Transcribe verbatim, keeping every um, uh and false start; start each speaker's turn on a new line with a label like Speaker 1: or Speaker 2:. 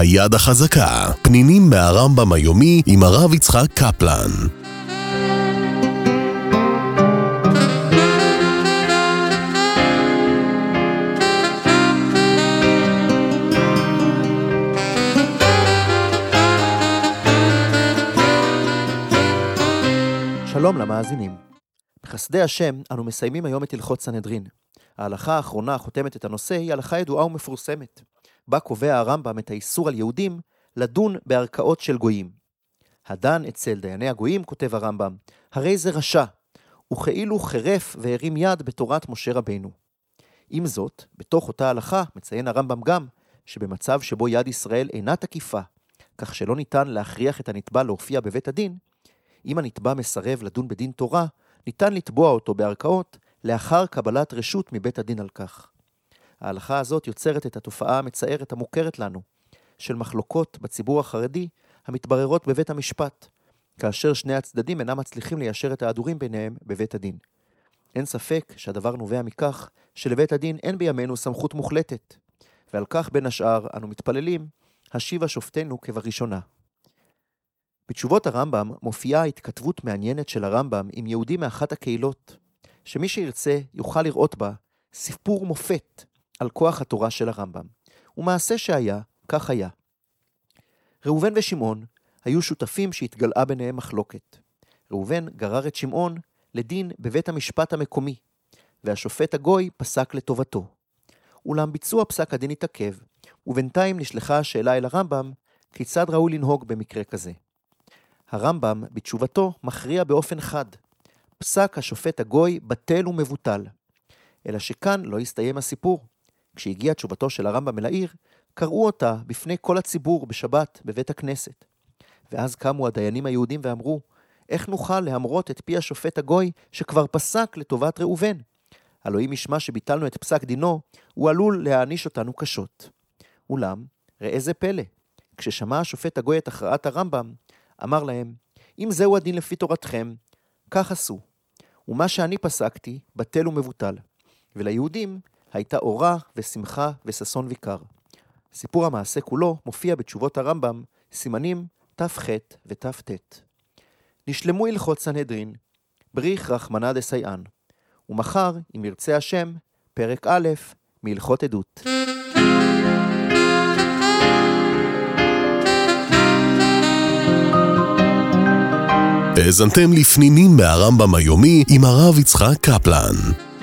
Speaker 1: היד החזקה, פנינים מהרמב"ם היומי עם הרב יצחק קפלן.
Speaker 2: שלום למאזינים. בחסדי השם אנו מסיימים היום את הלכות סנהדרין. ההלכה האחרונה החותמת את הנושא היא הלכה ידועה ומפורסמת, בה קובע הרמב"ם את האיסור על יהודים לדון בערכאות של גויים. הדן אצל דייני הגויים, כותב הרמב"ם, הרי זה רשע, וכאילו חרף והרים יד בתורת משה רבינו. עם זאת, בתוך אותה הלכה מציין הרמב"ם גם שבמצב שבו יד ישראל אינה תקיפה, כך שלא ניתן להכריח את הנתבע להופיע בבית הדין, אם הנתבע מסרב לדון בדין תורה, ניתן לתבוע אותו בערכאות לאחר קבלת רשות מבית הדין על כך. ההלכה הזאת יוצרת את התופעה המצערת המוכרת לנו, של מחלוקות בציבור החרדי המתבררות בבית המשפט, כאשר שני הצדדים אינם מצליחים ליישר את ההדורים ביניהם בבית הדין. אין ספק שהדבר נובע מכך שלבית הדין אין בימינו סמכות מוחלטת, ועל כך בין השאר אנו מתפללים, השיבה שופטנו כבראשונה. בתשובות הרמב"ם מופיעה התכתבות מעניינת של הרמב"ם עם יהודי מאחת הקהילות, שמי שירצה יוכל לראות בה סיפור מופת על כוח התורה של הרמב"ם. ומעשה שהיה, כך היה. ראובן ושמעון היו שותפים שהתגלעה ביניהם מחלוקת. ראובן גרר את שמעון לדין בבית המשפט המקומי, והשופט הגוי פסק לטובתו. אולם ביצוע פסק הדין התעכב, ובינתיים נשלחה השאלה אל הרמב"ם, כיצד ראוי לנהוג במקרה כזה. הרמב"ם בתשובתו מכריע באופן חד. פסק השופט הגוי בטל ומבוטל. אלא שכאן לא הסתיים הסיפור. כשהגיעה תשובתו של הרמב"ם אל העיר, קראו אותה בפני כל הציבור בשבת בבית הכנסת. ואז קמו הדיינים היהודים ואמרו, איך נוכל להמרות את פי השופט הגוי שכבר פסק לטובת ראובן? הלוא אם ישמע שביטלנו את פסק דינו, הוא עלול להעניש אותנו קשות. אולם, ראה זה פלא. כששמע השופט הגוי את הכרעת הרמב"ם, אמר להם, אם זהו הדין לפי תורתכם, כך עשו. ומה שאני פסקתי, בטל ומבוטל. וליהודים הייתה אורה ושמחה וששון ויקר. סיפור המעשה כולו מופיע בתשובות הרמב"ם, סימנים תף ח' ותף ט'. נשלמו הלכות סנהדרין, בריך רחמנא דסייען. ומחר, אם ירצה השם, פרק א' מהלכות עדות.
Speaker 1: האזנתם לפנינים מהרמב"ם היומי עם הרב יצחק קפלן.